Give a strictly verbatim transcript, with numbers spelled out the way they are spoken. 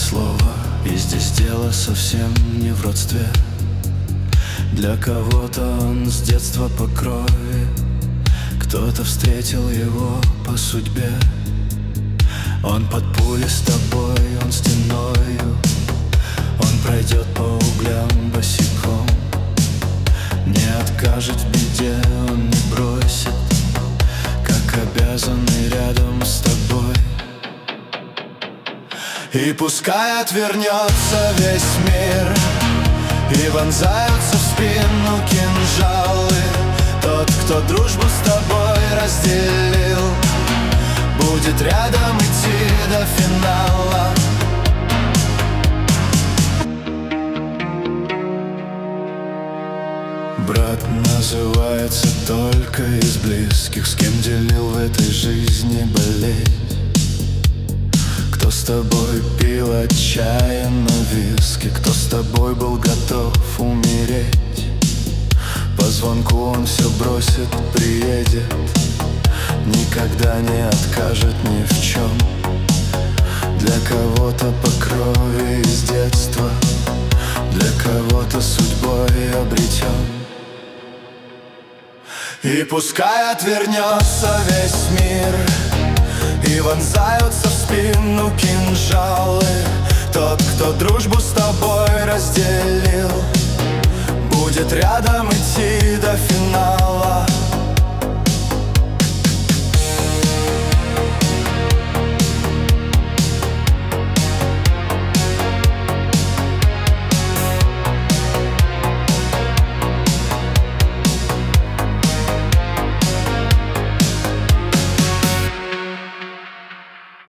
слово, и здесь дело совсем не в родстве. Для кого-то он с детства по крови, кто-то встретил его по судьбе. Он под пулей с тобой, он стеною, он пройдет по углям босиком. Не откажет в беде, он не бросит, как обязанный рядом с тобой. И пускай отвернется весь мир, и вонзаются в спину кинжалы, тот, кто дружбу с тобой разделил, будет рядом идти до финала. Брат называется только из близких, с кем делил в этой жизни болеть. Кто с тобой пил отчаянно виски, кто с тобой был готов умереть. По звонку он все бросит, приедет, никогда не откажет ни в чем. Для кого-то по крови из детства, для кого-то судьбой обретен. И пускай отвернется весь мир, и вонзаются в спину кинжалы, тот, кто дружбу с тобой разделил, будет рядом идти